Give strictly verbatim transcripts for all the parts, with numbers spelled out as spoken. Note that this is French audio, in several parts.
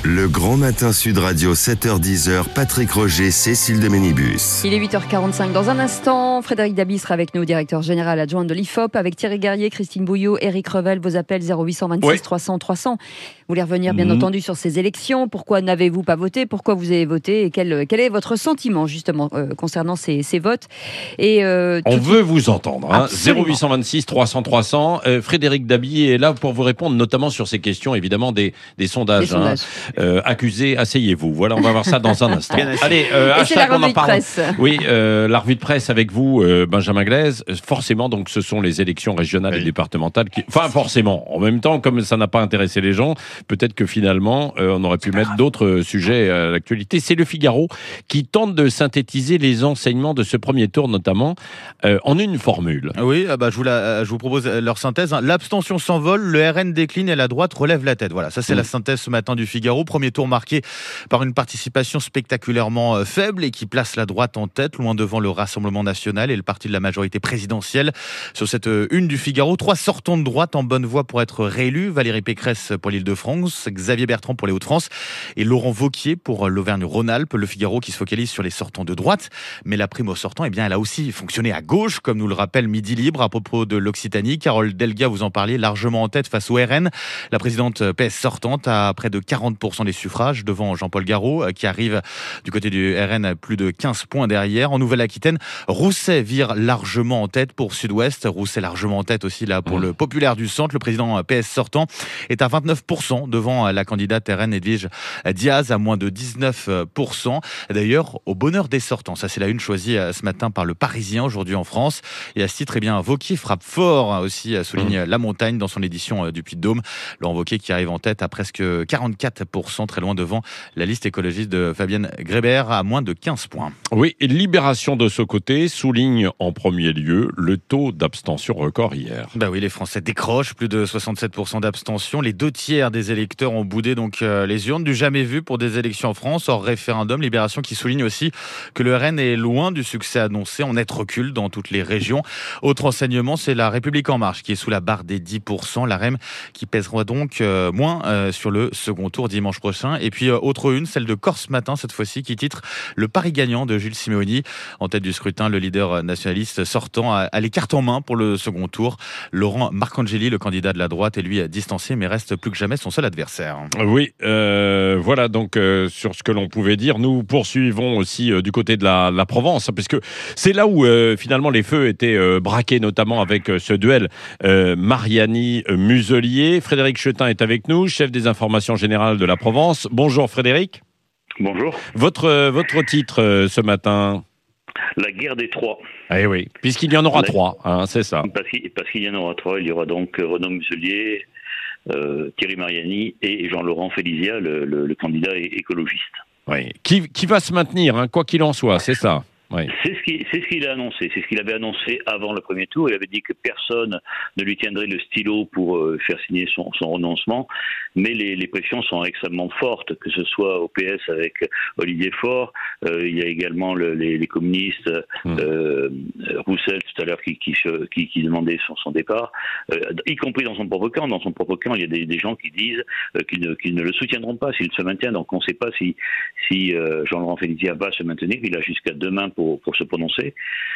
Le Grand Matin Sud Radio, sept heures dix, Patrick Roger, Cécile de Ménibus. Il est huit heures quarante-cinq. Dans un instant, Frédéric Dabi sera avec nous, directeur général adjoint de l'I F O P, avec Thierry Guerrier, Christine Bouillot, Éric Revel. Vos appels zéro huit cent vingt-six trois cents trois cents. Vous voulez revenir bien mmh. entendu sur ces élections. Pourquoi n'avez-vous pas voté? Pourquoi vous avez voté? Et quel, quel est votre sentiment justement euh, concernant ces, ces votes? Et euh, On veut vous entendre. Hein. zéro huit cent vingt-six trois cents trois cents. Euh, Frédéric Dabi est là pour vous répondre, notamment sur ces questions évidemment des, des sondages. Des sondages. Hein. Euh, accusés, asseyez-vous. Voilà, on va voir ça dans un instant. Allez, euh, et c'est la revue de presse. Oui, euh, la revue de presse avec vous, euh, Benjamin Glaise. Forcément, donc, ce sont les élections régionales oui. et départementales. Qui... Enfin, forcément. En même temps, comme ça n'a pas intéressé les gens, peut-être que finalement, euh, on aurait pu mettre d'autres sujets à l'actualité. C'est Le Figaro qui tente de synthétiser les enseignements de ce premier tour, notamment, euh, en une formule. Oui, bah, je, vous la, je vous propose leur synthèse. Hein. L'abstention s'envole, le R N décline et la droite relève la tête. Voilà, ça c'est mmh. la synthèse ce matin du Figaro. Premier tour marqué par une participation spectaculairement faible et qui place la droite en tête, loin devant le Rassemblement national et le parti de la majorité présidentielle. Sur cette une du Figaro, trois sortants de droite en bonne voie pour être réélus. Valérie Pécresse pour l'Île-de-France, Xavier Bertrand pour les Hauts-de-France et Laurent Wauquiez pour l'Auvergne-Rhône-Alpes. Le Figaro qui se focalise sur les sortants de droite. Mais la prime aux sortants, eh bien, elle a aussi fonctionné à gauche, comme nous le rappelle Midi Libre à propos de l'Occitanie. Carole Delga, vous en parliez, largement en tête face au R N. La présidente P S sortante a près de quarante pour cent des suffrages devant Jean-Paul Garot, qui arrive du côté du R N à plus de quinze points derrière. En Nouvelle-Aquitaine, Rousset vire largement en tête pour Sud-Ouest. Rousset largement en tête aussi là pour mmh. le populaire du centre. Le président P S sortant est à vingt-neuf pour cent devant la candidate R N Edwige Diaz à moins de dix-neuf pour cent. D'ailleurs, au bonheur des sortants. Ça, c'est la une choisie ce matin par le Parisien aujourd'hui en France. Et à ce titre, eh bien, Wauquiez frappe fort aussi, souligne mmh. La Montagne dans son édition du Puy-de-Dôme. Laurent Wauquiez qui arrive en tête à presque quarante-quatre pour cent, très loin devant la liste écologiste de Fabienne Grébert à moins de quinze points. Oui, et Libération de ce côté souligne en premier lieu le taux d'abstention record hier. Bah oui, les Français décrochent, plus de soixante-sept pour cent d'abstention. Les deux tiers des électeurs ont boudé donc euh, les urnes, du jamais vu pour des élections en France hors référendum. Libération qui souligne aussi que le R N est loin du succès annoncé, en net recul dans toutes les régions. Autre enseignement, c'est la République en marche qui est sous la barre des dix pour cent. La R E M qui pèsera donc euh, moins euh, sur le second tour dimanche prochain. Et puis euh, autre une, celle de Corse Matin cette fois-ci, qui titre le pari gagnant de Jules Simeoni. En tête du scrutin, le leader nationaliste sortant a, a les cartes en main pour le second tour. Laurent Marcangeli, le candidat de la droite, est lui distancié mais reste plus que jamais son seul adversaire. Oui, euh, voilà donc euh, sur ce que l'on pouvait dire. Nous poursuivons aussi euh, du côté de la, la Provence, parce que c'est là où euh, finalement les feux étaient euh, braqués, notamment avec euh, ce duel euh, Mariani-Muselier. Frédéric Chetin est avec nous, chef des informations générales de la Provence. Bonjour Frédéric. Bonjour. Votre, euh, votre titre euh, ce matin? La guerre des trois. Eh oui, puisqu'il y en aura La... trois, hein, c'est ça. Parce qu'il, parce qu'il y en aura trois. Il y aura donc Renaud Muselier, euh, Thierry Mariani et Jean-Laurent Félicia, le, le, le candidat écologiste. Oui. Qui, qui va se maintenir, hein, quoi qu'il en soit, c'est ça. Oui. C'est ce qu'il, c'est ce qu'il a annoncé. C'est ce qu'il avait annoncé avant le premier tour. Il avait dit que personne ne lui tiendrait le stylo pour euh, faire signer son, son renoncement. Mais les, les pressions sont extrêmement fortes, que ce soit au P S avec Olivier Faure. Euh, il y a également le, les, les communistes, mmh. euh, Roussel tout à l'heure qui, qui, qui, qui demandait son, son départ, euh, y compris dans son propre camp. Dans son propre camp, il y a des, des gens qui disent euh, qu'ils, ne, qu'ils ne le soutiendront pas s'il se maintient. Donc on ne sait pas si, si euh, Jean-Laurent Félicia va se maintenir. Il a jusqu'à demain pour, pour se prononcer.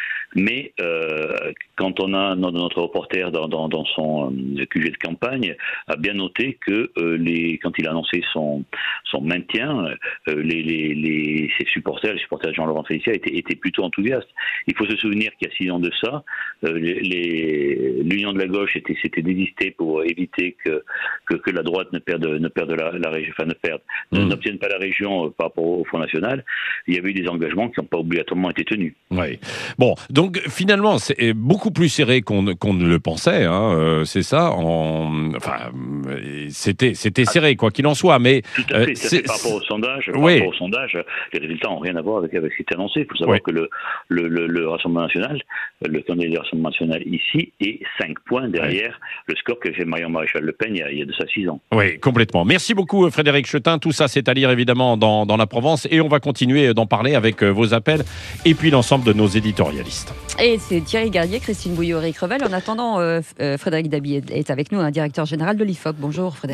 Mais euh, quand on a notre reporter dans, dans, dans son euh, Q G de campagne a bien noté que euh, les, quand il a annoncé son, son maintien, euh, les, les, les, ses supporters, les supporters de Jean-Laurent Félicia étaient, étaient plutôt enthousiastes. Il faut se souvenir qu'il y a six ans de ça, euh, les, les, l'Union de la gauche était, s'était désistée pour éviter que, que, que la droite ne perde, ne perde la, la région, enfin ne perde, mmh. n'obtienne pas la région euh, par rapport au Front National. Il y avait eu des engagements qui n'ont pas obligatoirement été tenus. Oui. Bon, donc finalement, c'est beaucoup plus serré qu'on, qu'on ne le pensait. Hein, euh, c'est ça. En... Enfin, c'était, c'était serré, quoi qu'il en soit. Mais tout à fait. Euh, c'est... Par rapport au sondage, par oui. rapport au sondage, les résultats n'ont rien à voir avec, avec ce qui était annoncé. Il faut savoir oui. que le, le, le, le Rassemblement national, le candidat du Rassemblement national ici, est cinq points derrière oui. le score que fait Marion Maréchal Le Pen il y a, il y a de ça six ans. Oui, complètement. Merci beaucoup, Frédéric Chetin. Tout ça, c'est à lire évidemment dans, dans la Provence, et on va continuer d'en parler avec vos appels et puis l'ensemble de nos éditorialistes. Et c'est Thierry Guerrier, Christine Bouillot, Éric Revel. En attendant, euh, Frédéric Dabi est avec nous, un directeur général de l'I F O P. Bonjour Frédéric.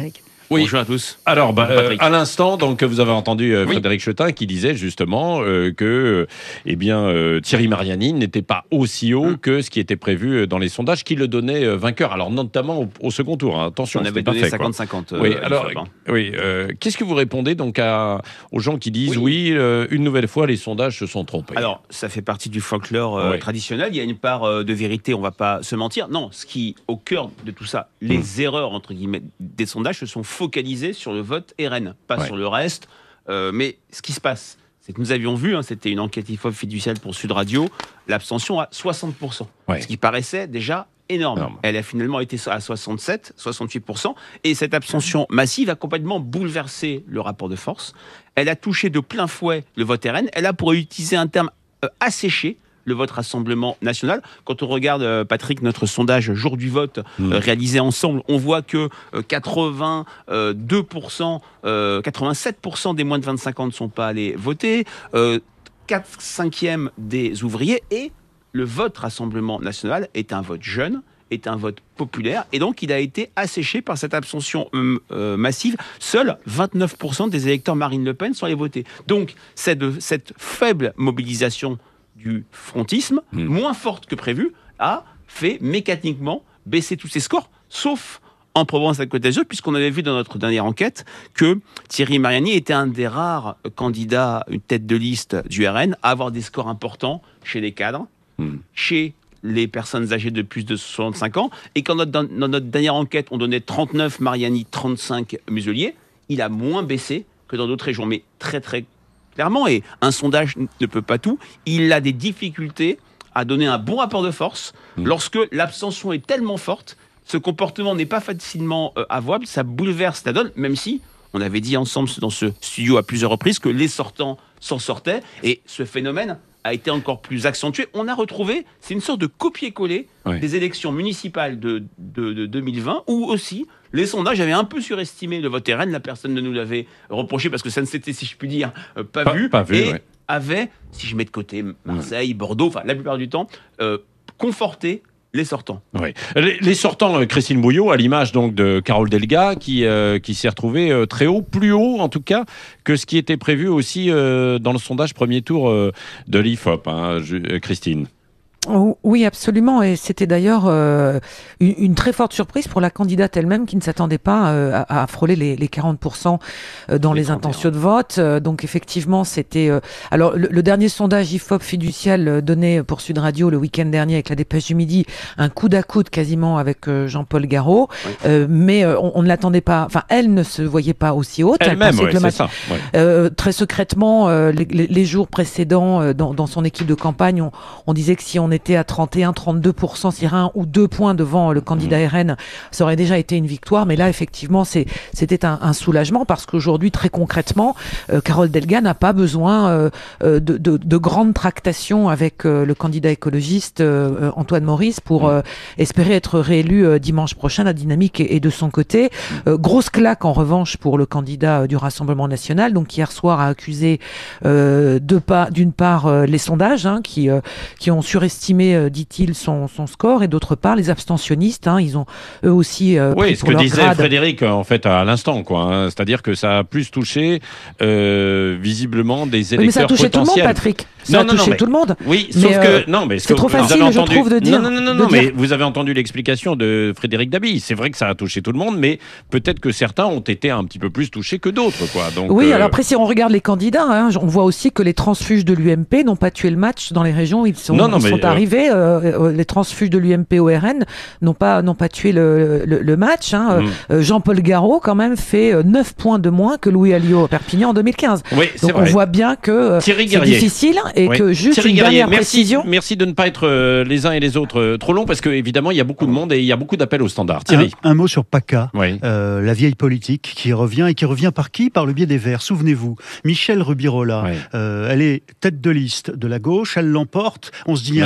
Oui. Bonjour à tous. Alors, bah, euh, à l'instant, donc vous avez entendu euh, Frédéric oui. Chetin qui disait justement euh, que, euh, eh bien, euh, Thierry Mariani n'était pas aussi haut mmh. que ce qui était prévu dans les sondages, qui le donnait euh, vainqueur. Alors, notamment au, au second tour. Hein. Attention, on avait donné cinquante cinquante. Euh, oui. Alors, oui. Euh, qu'est-ce que vous répondez donc à, aux gens qui disent oui, oui euh, une nouvelle fois, les sondages se sont trompés. Alors, ça fait partie du folklore euh, oui. traditionnel. Il y a une part euh, de vérité. On ne va pas se mentir. Non, ce qui, au cœur de tout ça, les mmh. erreurs entre guillemets des sondages se sont focalisé sur le vote R N, pas ouais. sur le reste. Euh, mais ce qui se passe, c'est que nous avions vu, hein, c'était une enquête I F O P fiduciale pour Sud Radio, l'abstention à soixante pour cent. Ouais. Ce qui paraissait déjà énorme. énorme. Elle a finalement été à soixante-sept, soixante-huit pour cent. Et cette abstention massive a complètement bouleversé le rapport de force. Elle a touché de plein fouet le vote R N. Elle a, pour utiliser un terme euh, asséché, le vote Rassemblement National. Quand on regarde, euh, Patrick, notre sondage jour du vote mmh. euh, réalisé ensemble, on voit que euh, quatre-vingt-deux pour cent, euh, quatre-vingt-sept pour cent des moins de vingt-cinq ans ne sont pas allés voter, euh, quatre cinquièmes des ouvriers, et le vote Rassemblement National est un vote jeune, est un vote populaire, et donc il a été asséché par cette abstention euh, euh, massive. Seuls vingt-neuf pour cent des électeurs Marine Le Pen sont allés voter. Donc cette, cette faible mobilisation du frontisme, mmh. moins forte que prévu, a fait mécaniquement baisser tous ces scores, sauf en Provence-Alpes-Côte d'Azur, puisqu'on avait vu dans notre dernière enquête que Thierry Mariani était un des rares candidats, une tête de liste du R N, à avoir des scores importants chez les cadres, mmh. chez les personnes âgées de plus de soixante-cinq ans, et quand notre, dans, dans notre dernière enquête, on donnait trente-neuf Mariani, trente-cinq Muselier, il a moins baissé que dans d'autres régions, mais très très clairement, et un sondage ne peut pas tout, il a des difficultés à donner un bon rapport de force mmh. lorsque l'abstention est tellement forte. Ce comportement n'est pas facilement euh, avouable, ça bouleverse la donne, même si on avait dit ensemble dans ce studio à plusieurs reprises que les sortants s'en sortaient, et ce phénomène a été encore plus accentué. On a retrouvé, c'est une sorte de copier-coller oui. des élections municipales de, de, de deux mille vingt, où aussi les sondages avaient un peu surestimé le vote R N, la personne ne nous l'avait reproché parce que ça ne s'était, si je puis dire, euh, pas, pas vu, pas vu et ouais. avait, si je mets de côté Marseille, Bordeaux, enfin la plupart du temps, euh, conforté les sortants. Oui. Les, les sortants, euh, Christine Bouillot, à l'image donc de Carole Delga, qui, euh, qui s'est retrouvée euh, très haut, plus haut en tout cas, que ce qui était prévu aussi euh, dans le sondage premier tour euh, de l'I F O P, hein, je, euh, Christine. Oui, absolument. Et c'était d'ailleurs euh, une, une très forte surprise pour la candidate elle-même qui ne s'attendait pas euh, à, à frôler les, les quarante pour cent dans les, les intentions de vote. Euh, donc effectivement, c'était... Euh, alors le, le dernier sondage I F O P fiducial donné pour Sud Radio le week-end dernier avec la Dépêche du Midi, un coude à coude quasiment avec euh, Jean-Paul Garot. Oui. Euh, mais euh, on, on ne l'attendait pas... Enfin, elle ne se voyait pas aussi haute. Elle-même, elle ouais, que le c'est match, ça. Ouais. Euh, très secrètement, euh, les, les, les jours précédents, euh, dans, dans son équipe de campagne, on, on disait que si on était à trente et un à trente-deux pour cent, c'est un ou deux points devant le candidat R N, ça aurait déjà été une victoire. Mais là, effectivement, c'est, c'était un, un soulagement parce qu'aujourd'hui, très concrètement, euh, Carole Delga n'a pas besoin euh, de, de, de grandes tractations avec euh, le candidat écologiste euh, Antoine Maurice pour euh, espérer être réélu euh, dimanche prochain. La dynamique est, est de son côté. Euh, grosse claque, en revanche, pour le candidat euh, du Rassemblement National, donc qui hier soir a accusé euh, de pas, d'une part euh, les sondages hein, qui, euh, qui ont surestimé euh, dit-il, son, son score, et d'autre part, les abstentionnistes, hein, ils ont eux aussi euh, oui, pris ce pour que leur disait grade. Frédéric, en fait, à l'instant, quoi. Hein, c'est-à-dire que ça a plus touché, euh, visiblement, des électeurs potentiels. Oui, mais ça a touché tout le monde, Patrick. Ça non, a non, touché non, mais, tout le monde. Oui, mais sauf euh, que... Non, mais c'est trop facile, entendu, je trouve, de dire... Non, non, non, non mais vous avez entendu l'explication de Frédéric Dabi. C'est vrai que ça a touché tout le monde, mais peut-être que certains ont été un petit peu plus touchés que d'autres, quoi. Donc, oui, euh... alors après, si on regarde les candidats, hein, on voit aussi que les transfuges de l'U M P n'ont pas tué le match dans les régions où ils sont, non, non, ils mais, sont euh... arrivés. Euh, les transfuges de l'U M P au R N n'ont pas, n'ont pas tué le, le, le match. Hein. Mm. Euh, Jean-Paul Garot, quand même, fait neuf points de moins que Louis Alliot à Perpignan en deux mille quinze. Oui, c'est Donc vrai. on voit bien que euh, c'est difficile et oui. que juste Thierry une Guerrier, dernière merci, précision. Merci de ne pas être euh, les uns et les autres euh, trop longs parce qu'évidemment, il y a beaucoup de monde et il y a beaucoup d'appels au standard. Thierry. Un, un mot sur PACA, oui. euh, la vieille politique qui revient et qui revient par qui ? Par le biais des Verts. Souvenez-vous, Michèle Rubirola, oui. euh, elle est tête de liste de la gauche, elle l'emporte. On se dit, il y a un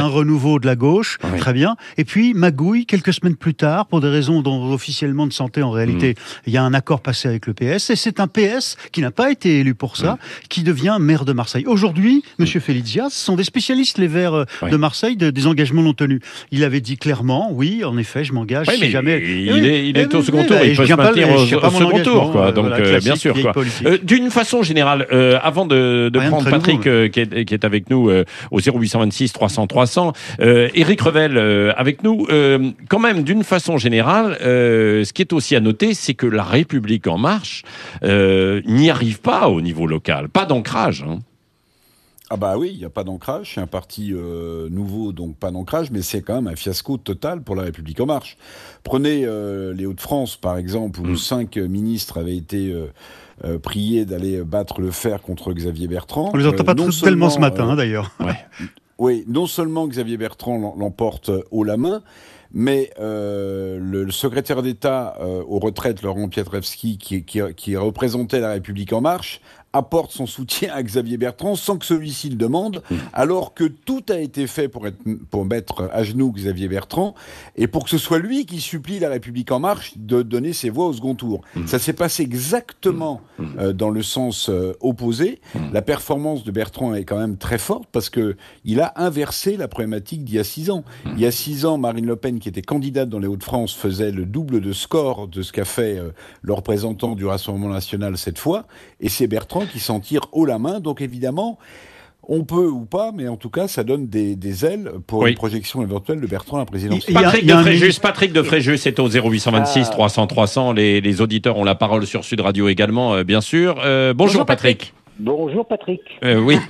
renouveau de la gauche, oui. très bien. Et puis magouille, quelques semaines plus tard, pour des raisons dont, officiellement de santé, en réalité, mmh. il y a un accord passé avec le P S, et c'est un P S qui n'a pas été élu pour ça, mmh. qui devient maire de Marseille. Aujourd'hui, mmh. M. Felizia, ce sont des spécialistes, les Verts oui. de Marseille, de, des engagements non tenus. Il avait dit clairement, oui, en effet, je m'engage, oui, si jamais... Il, oui, est, il est au second tour, il peut se maintenir au, au second tour, quoi. Donc, voilà, euh, bien sûr, quoi. Euh, d'une façon générale, euh, avant de, de prendre de Patrick, euh, qui, est, qui est avec nous euh, au zéro huit cent vingt-six trois cents trois cents, euh, Éric Revel euh, avec nous, euh, quand même, d'une façon générale, euh, ce qui est aussi à noter, c'est que la République En Marche euh, n'y arrive pas au niveau local, pas d'ancrage. Hein. Ah bah oui, il n'y a pas d'ancrage, c'est un parti euh, nouveau, donc pas d'ancrage, mais c'est quand même un fiasco total pour la République En Marche. Prenez euh, les Hauts-de-France, par exemple, où mmh. cinq ministres avaient été euh, euh, priés d'aller battre le fer contre Xavier Bertrand. On les entend euh, pas non tellement ce matin, euh, hein, d'ailleurs. Ouais. Oui, non seulement Xavier Bertrand l'emporte haut la main, mais euh, le, le secrétaire d'État euh, aux retraites, Laurent Pietrewski, qui, qui, qui représentait la République En Marche, apporte son soutien à Xavier Bertrand sans que celui-ci le demande, mmh. alors que tout a été fait pour, être, pour mettre à genoux Xavier Bertrand et pour que ce soit lui qui supplie la République En Marche de donner ses voix au second tour. Mmh. Ça s'est passé exactement mmh. euh, dans le sens euh, opposé. Mmh. La performance de Bertrand est quand même très forte parce que il a inversé la problématique d'il y a six ans. Mmh. Il y a six ans, Marine Le Pen, qui était candidate dans les Hauts-de-France, faisait le double de score de ce qu'a fait euh, le représentant du Rassemblement National cette fois, et c'est Bertrand qui s'en tire haut la main. Donc évidemment, on peut ou pas, mais en tout cas, ça donne des, des ailes pour oui. une projection éventuelle de Bertrand à la présidentielle. Patrick de Fréjus, Patrick de Fréjus, c'est au zéro huit cent vingt-six trois cents trois cents. Les, les auditeurs ont la parole sur Sud Radio également, euh, bien sûr. Euh, bonjour, bonjour Patrick. Patrick. Bonjour Patrick. Euh, oui.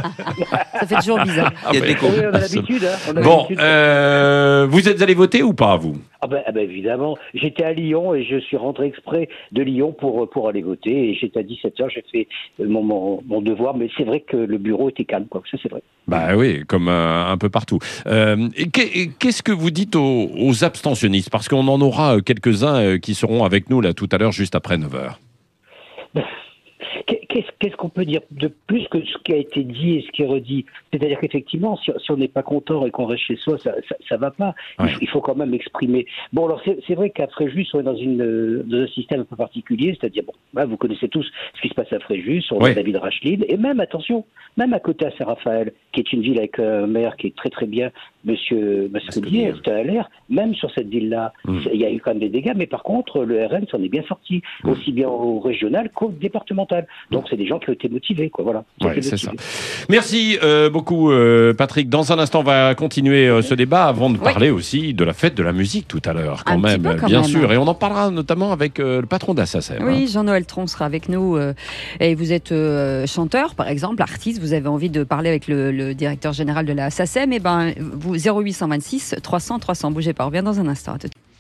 Ça fait toujours bizarre. Ah ben, oui, on a l'habitude. Hein, on a bon, l'habitude. Euh, vous êtes allé voter ou pas, vous ? Ah ben, ah ben évidemment. J'étais à Lyon et je suis rentré exprès de Lyon pour, pour aller voter. Et j'étais à dix-sept heures, j'ai fait mon, mon, mon devoir. Mais c'est vrai que le bureau était calme, quoi. Ça, c'est vrai. Bah oui, comme euh, un peu partout. Euh, qu'est-ce que vous dites aux, aux abstentionnistes ? Parce qu'on en aura quelques-uns qui seront avec nous là tout à l'heure, juste après neuf heures. Qu'est-ce, qu'est-ce qu'on peut dire de plus que ce qui a été dit et ce qui est redit ? C'est-à-dire qu'effectivement, si, si on n'est pas content et qu'on reste chez soi, ça ça, ça va pas. Ouais. Il, il faut quand même exprimer. Bon, alors c'est, c'est vrai qu'à Fréjus, on est dans, une, dans un système un peu particulier, c'est-à-dire, bon, bah, vous connaissez tous ce qui se passe à Fréjus, on ouais. a David Rachlin, et même, attention, même à côté à Saint-Raphaël, qui est une ville avec un maire qui est très très bien, Monsieur Mascolier, c'était à l'air, même sur cette ville-là, mmh. il y a eu quand même des dégâts, mais par contre, le R N s'en est bien sorti, mmh. aussi bien au régional qu'au départemental. Donc, c'est des gens qui ont été motivés, quoi, voilà. Ouais, c'est ça. Merci euh, beaucoup, euh, Patrick. Dans un instant, on va continuer euh, ce débat avant de parler oui. aussi de la fête de la musique tout à l'heure, quand un même, peu, quand bien même. sûr. Et on en parlera notamment avec euh, le patron de la S A C E M. Oui, hein. Jean-Noël Tron sera avec nous. Euh, et vous êtes euh, chanteur, par exemple, artiste. Vous avez envie de parler avec le, le directeur général de la S A C E M. Et ben, vous, zéro huit cent vingt-six trois cents trois cents. Bougez pas, on revient dans un instant.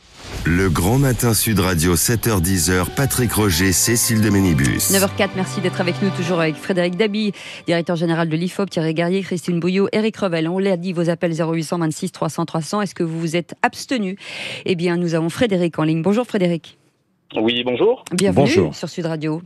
Le Grand Matin Sud Radio, sept heures dix, Patrick Roger, Cécile de Ménibus. neuf heures quatre, merci d'être avec nous, toujours avec Frédéric Dabi, directeur général de l'I F O P, Thierry Garrier, Christine Bouillot, Éric Revel. On l'a dit, vos appels zéro huit cent vingt-six trois cents trois cents. Est-ce que vous vous êtes abstenu ? Eh bien, nous avons Frédéric en ligne. Bonjour Frédéric. Oui, bonjour. Bienvenue bonjour. sur Sud Radio.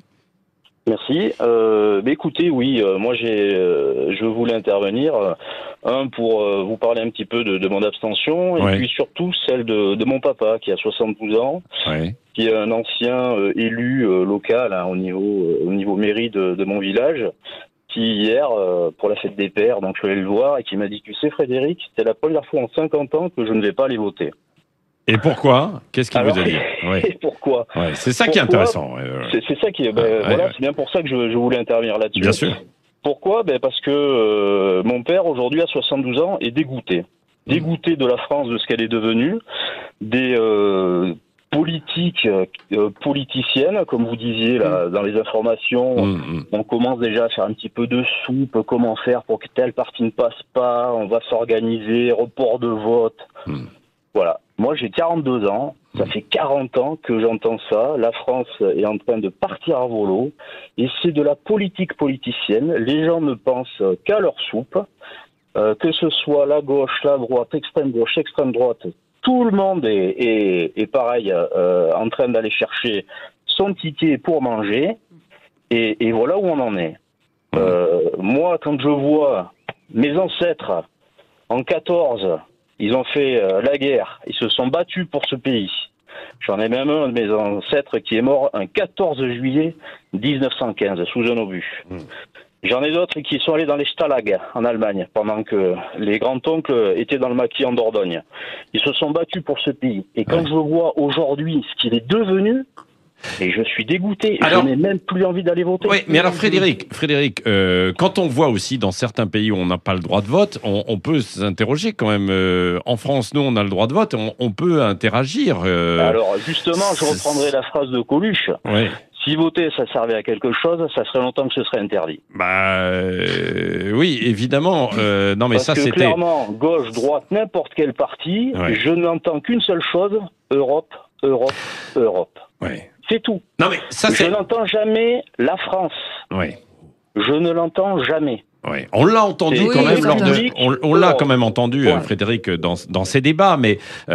Merci. Euh, bah écoutez, oui, euh, moi j'ai, euh, je voulais intervenir, euh, un pour euh, vous parler un petit peu de, de mon abstention, et ouais. puis surtout celle de, de mon papa qui a soixante-douze ans, ouais. qui est un ancien euh, élu euh, local hein, au niveau euh, au niveau mairie de, de mon village, qui hier euh, pour la fête des pères, donc je suis allé le voir et qui m'a dit, tu sais Frédéric, c'est la première fois en cinquante ans que je ne vais pas aller voter. Et pourquoi ? Qu'est-ce qu'il Alors, vous a dit ? ouais. Et pourquoi ? Ouais, c'est ça pourquoi, qui est intéressant. C'est, c'est ça qui est. Ben, ouais, voilà, ouais. c'est bien pour ça que je, je voulais intervenir là-dessus. Bien sûr. Pourquoi ? Ben parce que euh, mon père aujourd'hui à soixante-douze ans est dégoûté, dégoûté de la France, de ce qu'elle est devenue, des euh, politiques euh, politiciennes, comme vous disiez là, dans les informations. Mmh. On commence déjà à faire un petit peu de soupe. Comment faire pour que tel parti ne passe pas ? On va s'organiser, report de vote. Mmh. Voilà. Moi, j'ai quarante-deux ans. Ça fait quarante ans que j'entends ça. La France est en train de partir à volo. Et c'est de la politique politicienne. Les gens ne pensent qu'à leur soupe. Euh, que ce soit la gauche, la droite, extrême gauche, extrême droite. Tout le monde est, est, est pareil, euh, en train d'aller chercher son ticket pour manger. Et, et voilà où on en est. Euh, moi, quand je vois mes ancêtres En quatorze, ils ont fait euh, la guerre. Ils se sont battus pour ce pays. J'en ai même un de mes ancêtres qui est mort un quatorze juillet dix-neuf cent quinze, sous un obus. Mmh. J'en ai d'autres qui sont allés dans les Stalag, en Allemagne, pendant que les grands-oncles étaient dans le maquis en Dordogne. Ils se sont battus pour ce pays. Et quand ouais. je vois aujourd'hui ce qu'il est devenu, et je suis dégoûté, alors, je n'ai même plus envie d'aller voter. Oui, mais alors Frédéric, Frédéric euh, quand on voit aussi dans certains pays où on n'a pas le droit de vote, on, on peut s'interroger quand même. Euh, en France, nous, on a le droit de vote, on, on peut interagir. Euh, alors justement, je reprendrai la phrase de Coluche. Oui. Si voter, ça servait à quelque chose, ça serait longtemps que ce serait interdit. Bah euh, oui, évidemment. Euh, non, mais Parce ça, que c'était clairement, gauche, droite, n'importe quel parti, ouais. je n'entends qu'une seule chose Europe, Europe, Europe. Ouais. C'est tout. Non, mais ça, c'est... Je n'entends jamais la France. Oui. Je ne l'entends jamais. Oui, on l'a entendu c'est quand oui, même lors de, on, on l'a oh. quand même entendu, ouais. Frédéric, dans dans ces débats. Mais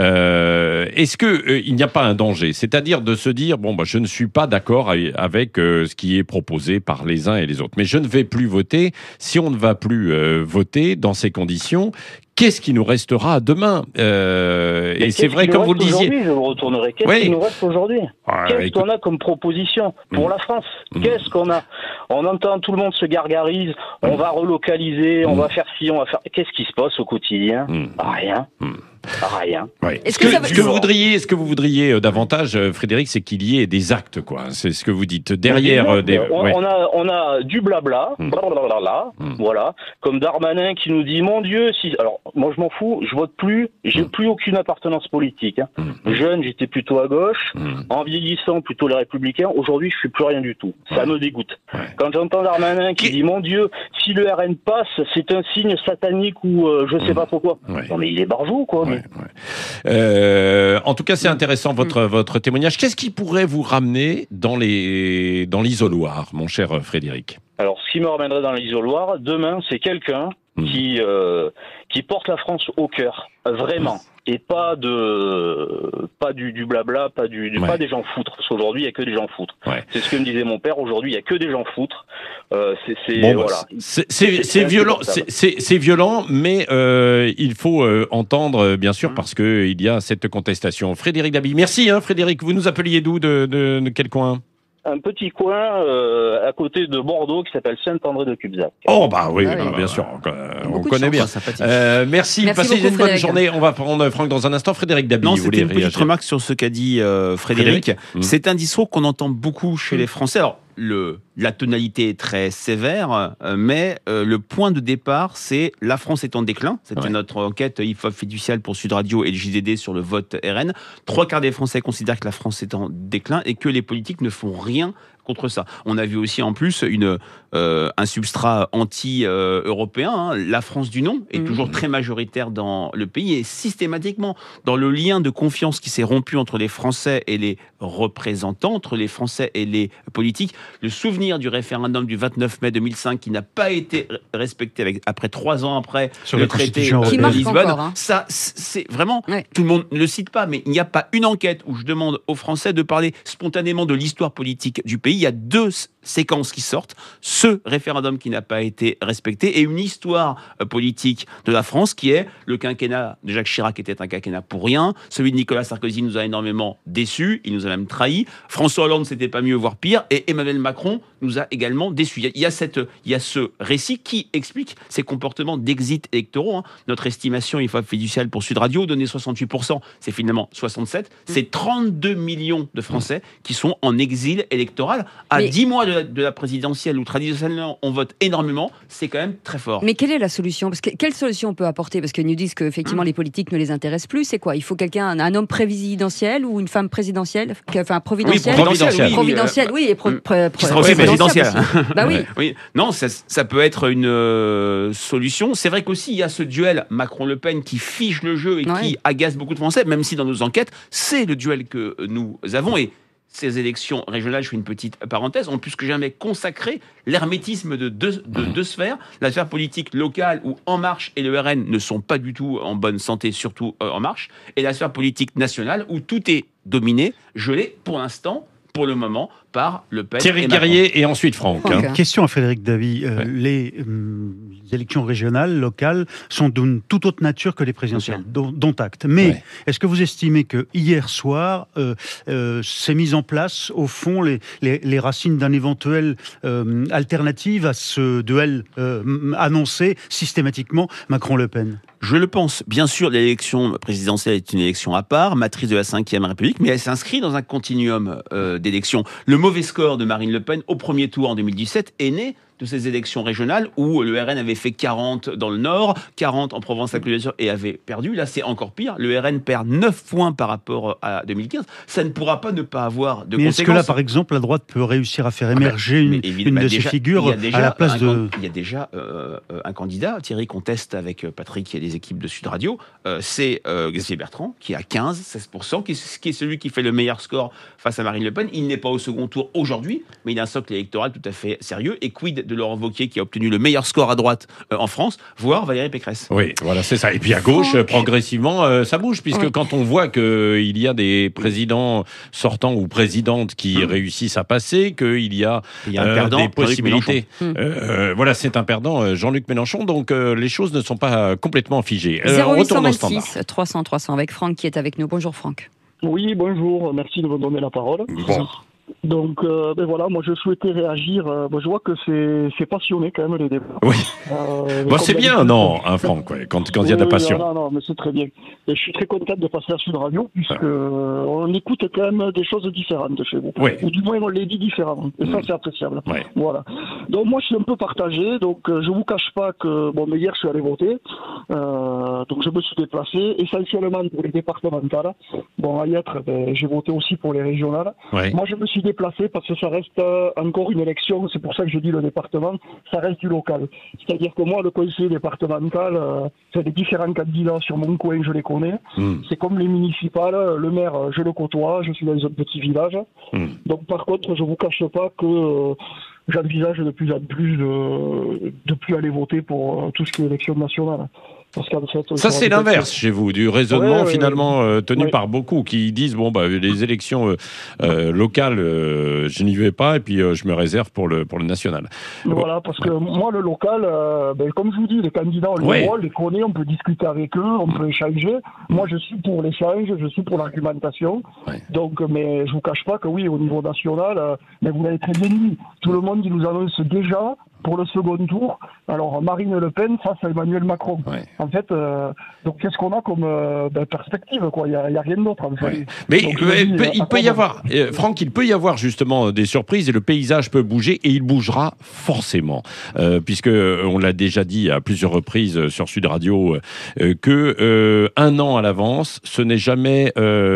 euh, est-ce que euh, il n'y a pas un danger, c'est-à-dire de se dire bon bah je ne suis pas d'accord avec euh, ce qui est proposé par les uns et les autres, mais je ne vais plus voter. Si on ne va plus euh, voter dans ces conditions, qu'est-ce qui nous restera demain euh, Et c'est vrai, comme vous le disiez. Je vous retournerai. Qu'est-ce oui. qui nous reste aujourd'hui ah, Qu'est-ce écoute... qu'on a comme proposition pour mmh. la France mmh. Qu'est-ce qu'on a On entend tout le monde se gargarise. Mmh. On va relocaliser, mmh. on va faire ci, on va faire. Qu'est-ce qui se passe au quotidien mmh. Rien. Mmh. Rien. Ouais. Est-ce que, ce que vous voudriez, ce que vous voudriez davantage, Frédéric, c'est qu'il y ait des actes, quoi. C'est ce que vous dites derrière. Euh, des... on, ouais. on a, on a du blabla, mmh. blablabla, mmh. voilà, comme Darmanin qui nous dit, mon Dieu, si. Alors, moi, je m'en fous, je vote plus, j'ai mmh. plus aucune appartenance politique. Hein. Mmh. Jeune, j'étais plutôt à gauche. Mmh. En vieillissant, plutôt les Républicains. Aujourd'hui, je suis plus rien du tout. Ça ouais. me dégoûte. Ouais. Quand j'entends Darmanin qui, qui dit, mon Dieu, si le R N passe, c'est un signe satanique ou euh, je sais mmh. pas trop quoi. Ouais. Non, mais il est barjou, quoi. Ouais. Mais... Ouais. Euh, en tout cas, c'est intéressant votre mmh. votre témoignage. Qu'est-ce qui pourrait vous ramener dans les dans l'isoloir, mon cher Frédéric ? Alors, ce qui me ramènerait dans l'isoloir demain, c'est quelqu'un mmh. qui euh, qui porte la France au cœur, vraiment, mmh. et pas de pas du, du blabla, pas du, du ouais. pas des gens foutres. Parce qu'aujourd'hui, il y a que des gens foutres. Ouais. C'est ce que me disait mon père. Aujourd'hui, il y a que des gens foutres. Euh, c'est c'est bon, voilà. C'est, c'est, c'est, c'est violent, c'est, c'est, c'est violent, mais euh, il faut euh, entendre, bien sûr, mmh. parce que il y a cette contestation. Frédéric Dabi, merci, hein, Frédéric. Vous nous appeliez d'où, de, de, de quel coin ? Un petit coin euh, à côté de Bordeaux qui s'appelle Saint-André-de-Cubzac. Oh bah oui, ah oui bien bah, sûr, on, on connaît bien. Euh, merci, merci passez beaucoup, une bonne Frédéric. Journée. On va prendre Franck dans un instant. Frédéric Dabi, non, vous c'était voulez une petite remarque sur ce qu'a dit euh, Frédéric. Frédéric C'est un discours qu'on entend beaucoup chez mmh. les Français. Alors, le, la tonalité est très sévère, euh, mais euh, le point de départ, c'est la France est en déclin. C'était ouais. notre enquête I F O P fiduciale pour Sud Radio et le J D D sur le vote R N. Trois quarts des Français considèrent que la France est en déclin et que les politiques ne font rien contre ça. On a vu aussi en plus une, euh, un substrat anti-européen. Hein. La France du non est mmh. toujours très majoritaire dans le pays et systématiquement dans le lien de confiance qui s'est rompu entre les Français et les représentants, entre les Français et les politiques. Le souvenir du référendum du vingt-neuf mai deux mille cinq qui n'a pas été respecté avec, après trois ans après sur le traité de Lisbonne. Encore, hein. Ça, c'est vraiment, ouais. tout le monde ne le cite pas, mais il n'y a pas une enquête où je demande aux Français de parler spontanément de l'histoire politique du pays. Il y a deux séquences qui sortent, ce référendum qui n'a pas été respecté et une histoire politique de la France qui est le quinquennat de Jacques Chirac était un quinquennat pour rien, celui de Nicolas Sarkozy nous a énormément déçus, il nous a même trahis, François Hollande c'était pas mieux voire pire et Emmanuel Macron nous a également déçus. Il y a, cette, il y a ce récit qui explique ces comportements d'exit électoraux. Hein. Notre estimation I F O P fiduciale pour Sud Radio donnait soixante-huit pour cent, c'est finalement soixante-sept, c'est trente-deux millions de Français qui sont en exil électoral à Mais... dix mois de la, de la présidentielle où traditionnellement on vote énormément, c'est quand même très fort. Mais quelle est la solution ? Parce que, quelle solution on peut apporter ? Parce qu'ils nous disent qu'effectivement mmh. les politiques ne les intéressent plus. C'est quoi ? Il faut quelqu'un, un, un homme présidentiel ou une femme présidentielle, enfin providentielle. Oui, providentielle, oui. Providentielle, oui, et pro, mmh. pro, qui sera aussi présidentielle. Bah oui. oui. Non, ça, ça peut être une euh, solution. C'est vrai qu'aussi il y a ce duel Macron-Le Pen qui fige le jeu et ouais. qui agace beaucoup de Français, même si dans nos enquêtes c'est le duel que nous avons et ces élections régionales, je fais une petite parenthèse, ont plus que jamais consacré l'hermétisme de deux, de deux sphères. La sphère politique locale où En Marche et le R N ne sont pas du tout en bonne santé, surtout euh, En Marche, et la sphère politique nationale où tout est dominé, gelé pour l'instant, pour le moment, par Le Pen. Thierry Guerrier et ensuite Franck. Hein. Question à Frédéric Dabi. Euh, ouais. les, hum, élections régionales, locales, sont d'une toute autre nature que les présidentielles, dont, dont acte. Mais ouais. est-ce que vous estimez que hier soir, euh, euh, s'est mise en place, au fond, les, les, les racines d'un éventuel euh, alternative à ce duel euh, annoncé systématiquement Macron-Le Pen? Je le pense. Bien sûr, l'élection présidentielle est une élection à part, matrice de la cinquième République, mais elle s'inscrit dans un continuum euh, d'élections. Le mauvais score de Marine Le Pen au premier tour en deux mille dix-sept est né de ces élections régionales où le R N avait fait quarante dans le Nord, quarante en Provence-Alpes et avait perdu. Là, c'est encore pire. Le R N perd neuf points par rapport à deux mille quinze. Ça ne pourra pas ne pas avoir de mais conséquences. Est-ce que là, par exemple, la droite peut réussir à faire émerger ah ben, une, une de déjà, ces figures à la place de... Il y a déjà euh, un candidat, Thierry Conteste avec Patrick et les équipes de Sud Radio, euh, c'est euh, Xavier Bertrand qui a quinze à seize pour cent, qui est, qui est celui qui fait le meilleur score face à Marine Le Pen. Il n'est pas au second tour aujourd'hui, mais il a un socle électoral tout à fait sérieux. Et quid de Laurent Wauquiez qui a obtenu le meilleur score à droite euh, en France, voire Valérie Pécresse. Oui, voilà, c'est ça. Et puis à gauche, Franck. progressivement, euh, ça bouge, puisque oui. quand on voit qu'il y a des présidents sortants ou présidentes qui mmh. réussissent à passer, qu'il y a, il y a un perdant, euh, des possibilités. Mmh. Euh, voilà, c'est un perdant, Jean-Luc Mélenchon, donc euh, les choses ne sont pas complètement figées. Euh, zéro huit cent vingt-six trois cents trois cents avec Franck qui est avec nous. Bonjour Franck. Oui, bonjour, merci de me donner la parole. Bon. Donc, euh, ben voilà, moi je souhaitais réagir. Euh, moi, je vois que c'est, c'est passionné quand même les débats. Oui. Euh, bon, c'est bien, non, hein, Franck, ouais, quand quand il oui, y a de la passion. Non, non, mais c'est très bien. Et je suis très content de passer à Sud Radio puisque ouais. euh, on écoute quand même des choses différentes chez vous. Oui. Ou du moins on les dit différemment. Et mmh. ça, c'est appréciable. Ouais. Voilà. Donc moi, je suis un peu partagé. Donc euh, je vous cache pas que bon, mais hier je suis allé voter. Euh, donc je me suis déplacé essentiellement pour les départementales. Bon, à y être, ben, j'ai voté aussi pour les régionales. Ouais. Moi, je me suis déplacé parce que ça reste euh, encore une élection, c'est pour ça que je dis le département, ça reste du local. C'est-à-dire que moi, le conseiller départemental, euh, c'est des différents candidats sur mon coin, je les connais. Mmh. C'est comme les municipales, le maire, je le côtoie, je suis dans un petit village. Mmh. Donc par contre, je vous cache pas que euh, j'envisage de plus en plus de, de plus aller voter pour euh, tout ce qui est élection nationale. Parce qu'en fait, ça, c'est l'inverse chez vous, du raisonnement ouais, finalement ouais, ouais. Euh, tenu ouais. par beaucoup qui disent bon, bah, les élections euh, euh, locales, euh, je n'y vais pas et puis euh, je me réserve pour le, pour le national. Voilà, parce que moi, le local, euh, ben, comme je vous dis, les candidats, on les ouais. voit, on les connaît, on peut discuter avec eux, on peut échanger. Moi, je suis pour l'échange, je suis pour l'argumentation. Ouais. Donc, mais je vous cache pas que oui, au niveau national, euh, mais vous l'avez très bien dit, tout le monde il nous annonce déjà pour le second tour. Alors, Marine Le Pen face à Emmanuel Macron. Ouais. En fait, euh, donc qu'est-ce qu'on a comme euh, ben, perspective quoi? Il n'y a, a rien d'autre. En fait. Ouais. Mais donc, euh, il, peut, il peut y avoir, euh, Franck, il peut y avoir justement des surprises et le paysage peut bouger et il bougera forcément. Euh, puisque on l'a déjà dit à plusieurs reprises sur Sud Radio euh, que euh, un an à l'avance, ce n'est jamais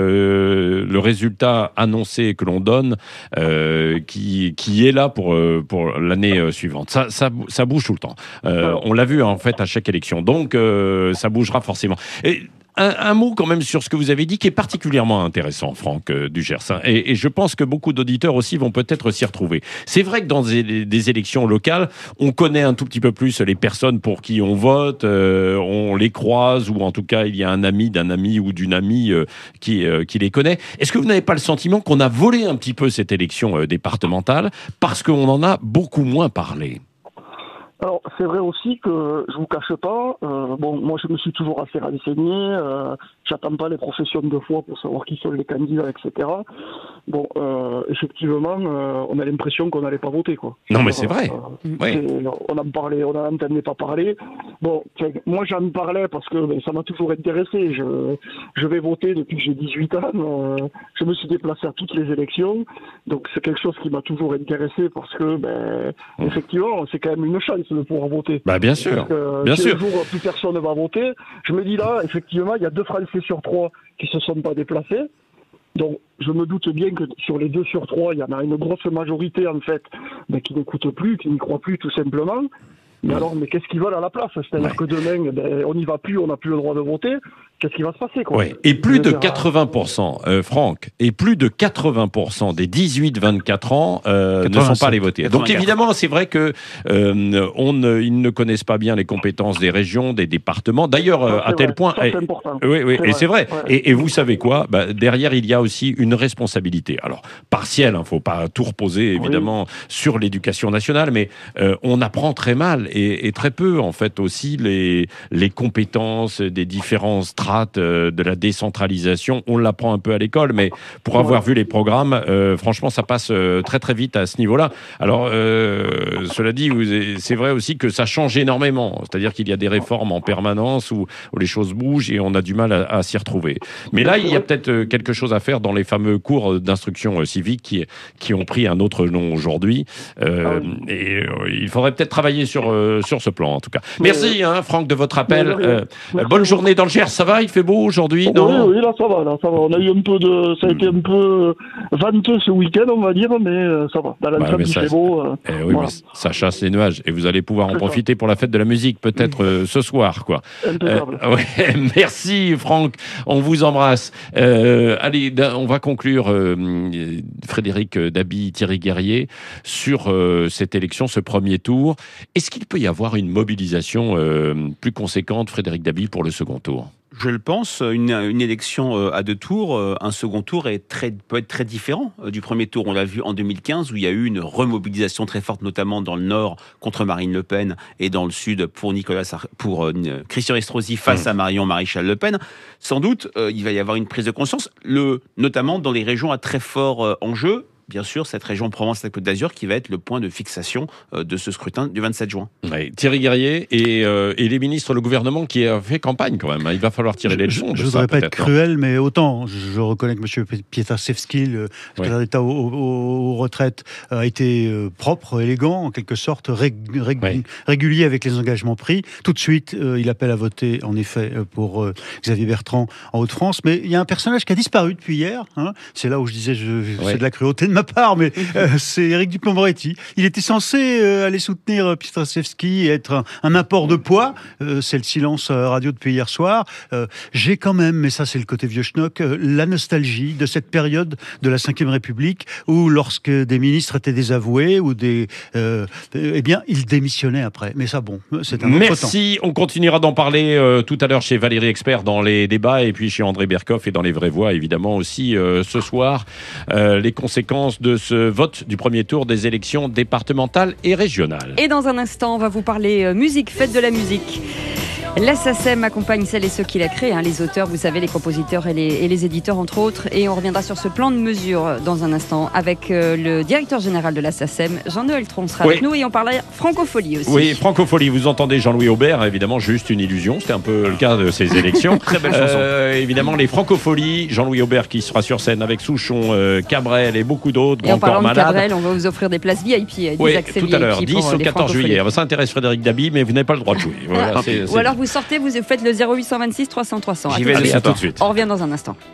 euh, le résultat annoncé que l'on donne euh, qui, qui est là pour, pour l'année suivante. Ça, ça, ça bouge tout le temps. Euh, on l'a vu en fait à chaque élection. Donc, euh, ça bougera forcément. Et un, un mot quand même sur ce que vous avez dit qui est particulièrement intéressant, Franck euh, Dugers. Hein, et, et je pense que beaucoup d'auditeurs aussi vont peut-être s'y retrouver. C'est vrai que dans des, des élections locales, on connaît un tout petit peu plus les personnes pour qui on vote, euh, on les croise ou en tout cas il y a un ami d'un ami ou d'une amie euh, qui, euh, qui les connaît. Est-ce que vous n'avez pas le sentiment qu'on a volé un petit peu cette élection euh, départementale parce qu'on en a beaucoup moins parlé ? Alors, c'est vrai aussi que, je vous cache pas, euh, bon, moi je me suis toujours assez renseigné, euh, j'attends pas les professions de foi pour savoir qui sont les candidats, et cetera. Bon, euh, effectivement, euh, on a l'impression qu'on n'allait pas voter, quoi. Non, mais c'est vrai. Euh, oui. c'est, on en parlait, on n'en entendait pas parler. Bon, moi j'en parlais parce que ben, ça m'a toujours intéressé. Je, je vais voter depuis que j'ai dix-huit ans. Euh, je me suis déplacé à toutes les élections, donc c'est quelque chose qui m'a toujours intéressé parce que, ben, mmh. effectivement, c'est quand même une chance de pouvoir voter. Bah bien sûr, que, bien si sûr. un jour plus personne ne va voter, je me dis là, effectivement, il y a deux Français sur trois qui se sont pas déplacés. Donc, je me doute bien que sur les deux sur trois, il y en a une grosse majorité en fait, mais qui n'écoute plus, qui n'y croit plus tout simplement. Mais alors, mais qu'est-ce qu'ils veulent à la place ? C'est-à-dire ouais. que demain, ben, on n'y va plus, on n'a plus le droit de voter. qu'est-ce qui va se passer, quoi. Ouais. Et plus de dire, quatre-vingts pour cent, euh, Franck, et plus de quatre-vingts pour cent des dix-huit vingt-quatre ans euh, ne sont pas allés voter. Donc évidemment, c'est vrai que euh, on ne, ils ne connaissent pas bien les compétences des régions, des départements. D'ailleurs, euh, à tel vrai. point, Ça, et, c'est important. oui, oui, C'est et c'est vrai. vrai. Ouais. Et, et vous savez quoi, bah, derrière, il y a aussi une responsabilité. Alors partielle, il hein, ne faut pas tout reposer évidemment oui. sur l'éducation nationale, mais euh, on apprend très mal et, et très peu en fait aussi les les compétences des différents strates euh, de la décentralisation. On l'apprend un peu à l'école, mais pour ouais. avoir vu les programmes, euh, franchement, ça passe euh, très très vite à ce niveau-là. Alors, euh, cela dit, c'est vrai aussi que ça change énormément. C'est-à-dire qu'il y a des réformes en permanence où, où les choses bougent et on a du mal à, à s'y retrouver. Mais là, il y a peut-être quelque chose à faire dans les fameux cours d'instruction civique qui, qui ont pris un autre nom aujourd'hui. Euh, et euh, il faudrait peut-être travailler sur, euh, sur ce plan, en tout cas. Merci, hein, Franck, de votre appel. Euh, bonne journée dans le Gers. Ça va? Il fait beau aujourd'hui? Non oui, oui, là, ça va, là, ça va. On a eu un peu de... Ça a été un peu venteux ce week-end, on va dire, mais ça va. Dans l'ensemble, il fait beau. Euh, eh oui, voilà. Mais ça chasse les nuages. Et vous allez pouvoir en profiter pour la fête de la musique, peut-être euh, ce soir, quoi. Impeccable. Euh, ouais, merci, Franck. On vous embrasse. Euh, allez, on va conclure, euh, Frédéric Dabi, Thierry Guerrier, sur euh, cette élection, ce premier tour. Est-ce qu'il peut y avoir une mobilisation euh, plus conséquente, Frédéric Dabi, pour le second tour? Je le pense, une, une élection à deux tours, un second tour est très, peut être très différent du premier tour. On l'a vu en deux mille quinze où il y a eu une remobilisation très forte, notamment dans le nord contre Marine Le Pen et dans le sud pour, Nicolas Sar- pour euh, Christian Estrosi face mmh. à Marion Maréchal Le Pen. Sans doute, euh, il va y avoir une prise de conscience, le, notamment dans les régions à très fort euh, enjeu. Bien sûr, cette région Provence-Côte d'Azur qui va être le point de fixation euh, de ce scrutin du vingt-sept juin. Oui, Thierry Guerrier et, euh, et les ministres, le gouvernement qui a fait campagne quand même. Il va falloir tirer je, les leçons. Je ne voudrais pas être cruel, mais autant je reconnais que M. Pietraszewski, le secrétaire oui. d'État aux, aux, aux retraites, a été propre, élégant, en quelque sorte, rég, rég, oui. régulier avec les engagements pris. Tout de suite, euh, il appelle à voter, en effet, pour euh, Xavier Bertrand en Hauts-de-France. Mais il y a un personnage qui a disparu depuis hier. Hein. C'est là où je disais, je, oui. c'est de la cruauté de ma part, mais euh, c'est Éric Dupond-Moretti. Il était censé euh, aller soutenir Pietraszewski et être un, un apport de poids. Euh, c'est le silence euh, radio depuis hier soir. Euh, j'ai quand même, mais ça c'est le côté vieux schnock, euh, la nostalgie de cette période de la cinquième République où lorsque des ministres étaient désavoués ou des, euh, eh bien, ils démissionnaient après. Mais ça, bon, c'est un autre Merci. temps. Merci. On continuera d'en parler euh, tout à l'heure chez Valérie Expert dans les débats et puis chez André Berkoff et dans les vraies voix évidemment aussi euh, ce soir. Euh, les conséquences de ce vote du premier tour des élections départementales et régionales. Et dans un instant, on va vous parler euh, musique, fête de la musique. La S A C E M accompagne celles et ceux qui la créent, hein, les auteurs, vous savez, les compositeurs et les, et les éditeurs, entre autres. Et on reviendra sur ce plan de mesure dans un instant avec euh, le directeur général de la S A C E M, Jean-Noël Tron, sera oui. avec nous et on parlera francophonie aussi. Oui, francophonie, vous entendez Jean-Louis Aubert, évidemment, juste une illusion, c'était un peu le cas de ces élections. Très belle chanson. Euh, évidemment, les francopholies, Jean-Louis Aubert qui sera sur scène avec Souchon, euh, Cabrel et beaucoup d'autres. Et en parlant de Cabrel, on va vous offrir des places V I P, des oui, accès tout à l'heure, dix au quatorze juillet. Ça intéresse Frédéric Dabi, mais vous n'avez pas le droit de jouer. Voilà, c'est, Ou c'est... alors vous sortez, vous faites le zéro huit cent vingt-six trois cents trois cents. J'y vais, à tout de suite. On revient dans un instant.